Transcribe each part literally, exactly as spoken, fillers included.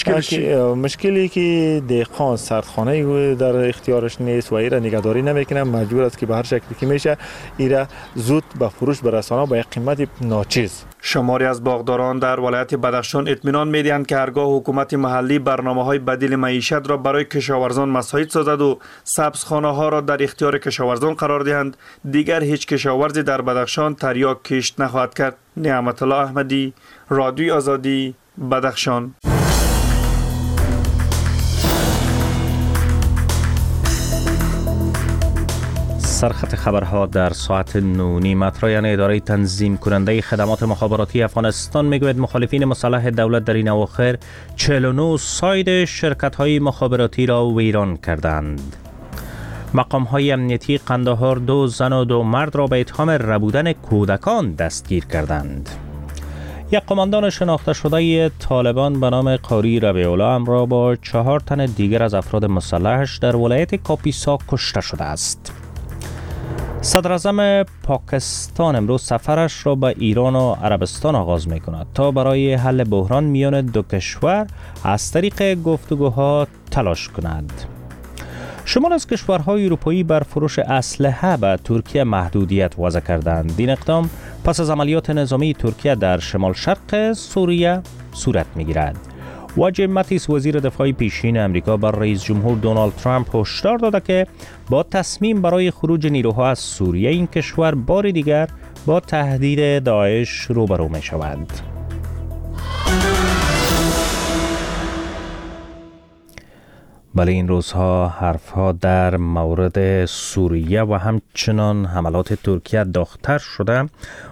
مشکلی که دهقان سردخانه در اختیارش نیست و ایره نگهداری نمیکنه، مجبور است که به هر شکلی که میشه ایره زود به فروش برسانه با یک قیمت ناچیز. شماری از باغداران در ولایت بدخشان اطمینان میدهند که هرگاه حکومت محلی برنامه‌های بدیل معیشت را برای کشاورزان مساعد سازد و سبزخانه‌ها را در اختیار کشاورزان قرار دهند، دیگر هیچ کشاورزی در بدخشان تریاک کشت نخواهد کرد. نعمت الله احمدی، رادیوی آزادی، بدخشان. سرخط خبرها در ساعت نو نیم اطرایان اداره تنظیم کننده خدمات مخابراتی افغانستان میگوید مخالفین مسلح دولت در این اواخر چهل و نه ساید شرکت های مخابراتی را ویران کردند. مقام های امنیتی قندهار دو زن و دو مرد را به اتهام ربودن کودکان دستگیر کردند. یک قماندان شناخته شده طالبان به نام قاری ربیع‌الله همراه با چهار تن دیگر از افراد مسلحش در ولایت کاپیسا کشته شده است. صدر اعظم پاکستان امروز سفرش را به ایران و عربستان آغاز می کند تا برای حل بحران میان دو کشور از طریق گفتگوها تلاش کند. شمال از کشورهای اروپایی بر فروش اسلحه به ترکیه محدودیت وضع کردند. این اقدام پس از عملیات نظامی ترکیه در شمال شرق سوریه صورت می گیرد. و جیم ماتیس وزیر دفاع پیشین امریکا بر رئیس جمهور دونالد ترامپ هشدار داده که با تصمیم برای خروج نیروها از سوریه این کشور بار دیگر با تهدید داعش روبرو می شود. بله، این روزها حرفها در مورد سوریه و همچنان حملات ترکیه داغ‌تر شده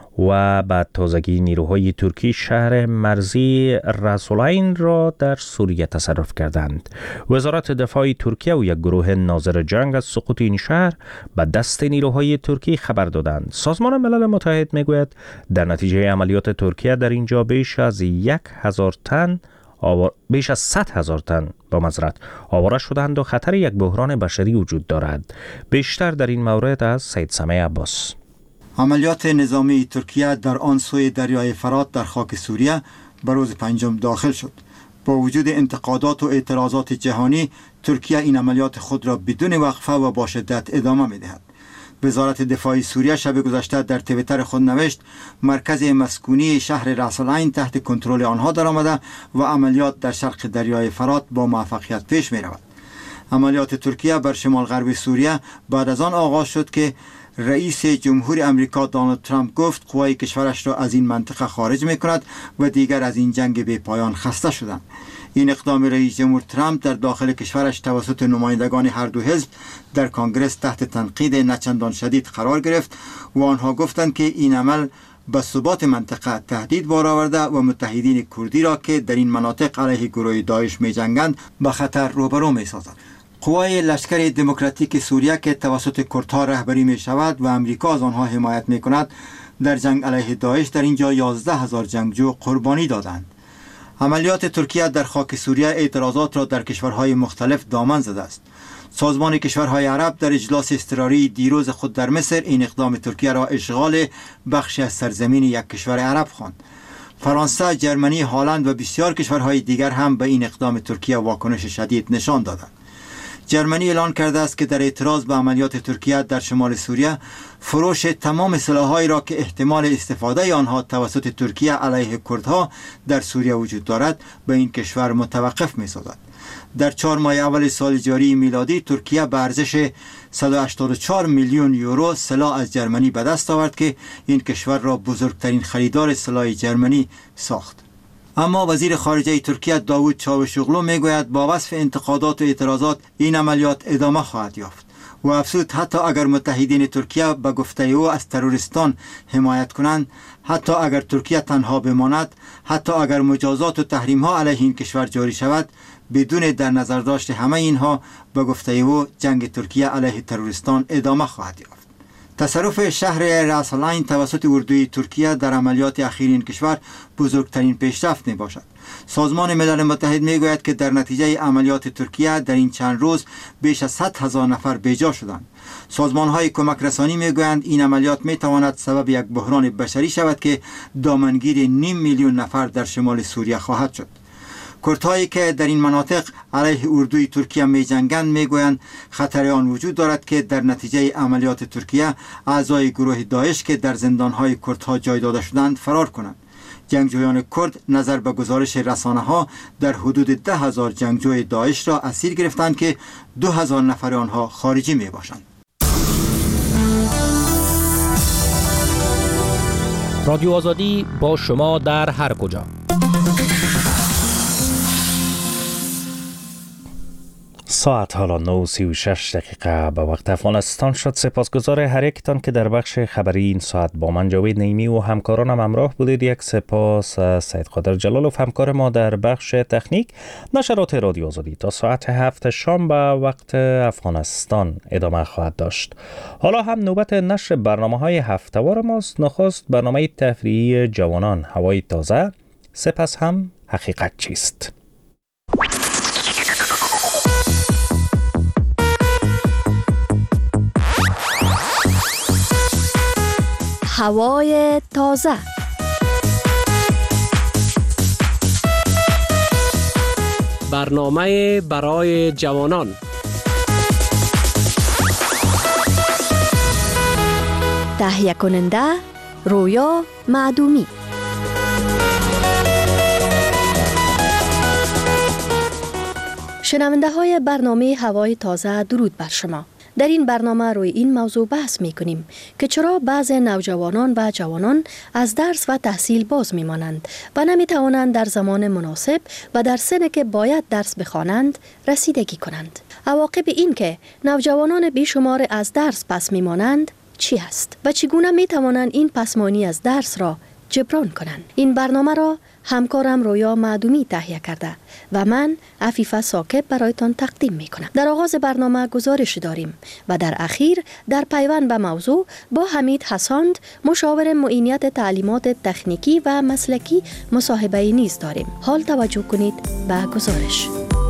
و بعد تازگی نیروهای ترکی شهر مرزی رسولین را در سوریه تصرف کردند. وزارت دفاع ترکیه و یک گروه ناظر جنگ از سقوط این شهر به دست نیروهای ترکی خبر دادند. سازمان ملل متحد میگوید در نتیجه عملیات ترکیه در اینجا بیش از یک هزار تن آوار... بیش از صد هزار تن با معذرت آواره شدند و خطر یک بحران بشری وجود دارد. بیشتر در این مورد از سید سمیع عباس. عملیات نظامی ترکیه در آن سوی دریای فرات در خاک سوریه به روز پنجم داخل شد. با وجود انتقادات و اعتراضات جهانی، ترکیه این عملیات خود را بدون وقفه و با شدت ادامه می‌دهد. وزارت دفاع سوریه شب گذشته در توییتر خود نوشت مرکز مسکونی شهر رسولین تحت کنترل آنها درآمده و عملیات در شرق دریای فرات با موفقیت پیش می‌رود. عملیات ترکیه بر شمال غرب سوریه بعد از آن آغاز شد که رئیس جمهور امریکا دونالد ترامپ گفت قوای کشورش را از این منطقه خارج می‌کند و دیگر از این جنگ بی پایان خسته شدند. این اقدام رئیس جمهور ترامپ در داخل کشورش توسط نمایندگان هر دو حزب در کنگره تحت تنقید نچندان شدید قرار گرفت و آنها گفتند که این عمل به ثبات منطقه تهدید بار آورده و متحدین کردی را که در این مناطق علیه گروه داعش می‌جنگند به خطر روبرو می‌سازد. قوای لشکر دموکراتیک سوریه که توسط کردها رهبری می شود و امریکا از آنها حمایت می کند در جنگ علیه داعش در اینجا یازده هزار جنگجو قربانی دادند. عملیات ترکیه در خاک سوریه اعتراضات را در کشورهای مختلف دامن زده است. سازمان کشورهای عرب در اجلاس اضطراری دیروز خود در مصر این اقدام ترکیه را اشغال بخشی از سرزمین یک کشور عرب خواند. فرانسه، جرمنی، هلند و بسیار کشورهای دیگر هم به این اقدام ترکیه واکنش شدید نشان دادند. جرمنی اعلان کرده است که در اعتراض به عملیات ترکیه در شمال سوریه فروش تمام سلاح‌هایی را که احتمال استفاده آنها توسط ترکیه علیه کردها در سوریه وجود دارد به این کشور متوقف می‌سازد. در چهار ماه اول سال جاری میلادی ترکیه به ارزش صد و هشتاد و چهار میلیون یورو سلاح از جرمنی به دست آورد که این کشور را بزرگترین خریدار سلاح جرمنی ساخت. اما وزیر خارجه ترکیه داوود چاوشوغلو میگوید با وصف انتقادات و اعتراضات این عملیات ادامه خواهد یافت و افزود حتی اگر متحدین ترکیه به گفته او از تروریستان حمایت کنند، حتی اگر ترکیه تنها بماند، حتی اگر مجازات و تحریم ها علیه این کشور جاری شود، بدون در نظر داشت همه اینها به گفته او جنگ ترکیه علیه تروریستان ادامه خواهد یافت. تصرف شهر رسولین توسط اردوی ترکیه در عملیات اخیر این کشور بزرگترین پیشرفت می باشد. سازمان ملل متحد می گوید که در نتیجه عملیات ترکیه در این چند روز بیش از صد هزار نفر بیجا شدند. سازمان های کمک رسانی می گویند این عملیات می تواند سبب یک بحران بشری شود که دامنگیر نیم میلیون نفر در شمال سوریه خواهد شد. کردهایی که در این مناطق علیه اردوی ترکیه می جنگند می گویند خطر آن وجود دارد که در نتیجه عملیات ترکیه اعضای گروه داعش که در زندانهای کردها جای داده شدند فرار کنند. جنگجویان کرد نظر به گزارش رسانه ها در حدود ده هزار جنگجوی داعش را اسیر گرفتند که دو هزار نفر آنها خارجی می باشند. رادیو آزادی با شما در هر کجا. ساعت حالا نه و سی و شش دقیقه به وقت افغانستان شد. سپاسگزار هر یکتان که در بخش خبری این ساعت با من جاوید نیمی و همکارانم همراه بودید. یک سپاس سید قادر جلالوف همکار ما در بخش تکنیک. نشرات رادیو آزادی تا ساعت هفت شام به وقت افغانستان ادامه خواهد داشت. حالا هم نوبت نشر برنامه‌های هفته‌وار ماست. نخست برنامه تفریحی جوانان هوای تازه، سپس هم حقیقت چیست. هوای تازه. برنامه برای جوانان. تهیه کننده رویا معدومی. شنونده های برنامه هوای تازه، درود بر شما. در این برنامه روی این موضوع بحث می کنیم که چرا بعض نوجوانان و جوانان از درس و تحصیل باز می مانند و نمی توانند در زمان مناسب و در سنی که باید درس بخوانند رسیدگی کنند. عواقب این که نوجوانان بیشمار از درس پس می مانند چی است و چگونه می توانند این پسمانی از درس را جبران کنند؟ این برنامه را همکارم رویا معدومی تهیه کرده و من عفیفه ساکب برایتان تقدیم می کنم. در آغاز برنامه گزارش داریم و در اخیر در پیوند به موضوع با حمید حساند، مشاور معینیت تعلیمات تکنیکی و مسلکی، مصاحبه نیز داریم. حال توجه کنید به گزارش.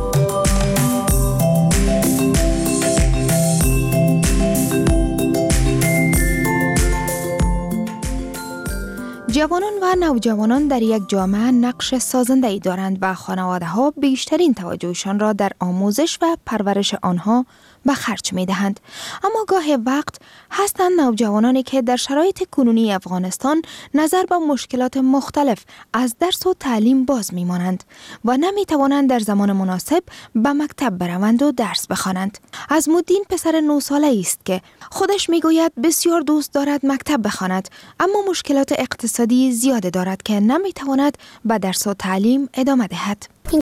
جوانان و نوجوانان در یک جامعه نقش سازنده‌ای دارند و خانواده‌ها بیشترین توجهشان را در آموزش و پرورش آنها به خرج می‌دهند. اما گاهی وقت هستند نوجوانانی که در شرایط کنونی افغانستان نظر به مشکلات مختلف از درس و تعلیم باز می‌مانند و نمی‌توانند در زمان مناسب به مکتب بروند و درس بخوانند. عزم‌الدین پسر نه ساله است که خودش می‌گوید بسیار دوست دارد مکتب بخواند، اما مشکلات اقتصادی زیاد دارد که نمی‌تواند به درس و تعلیم ادامه دهد.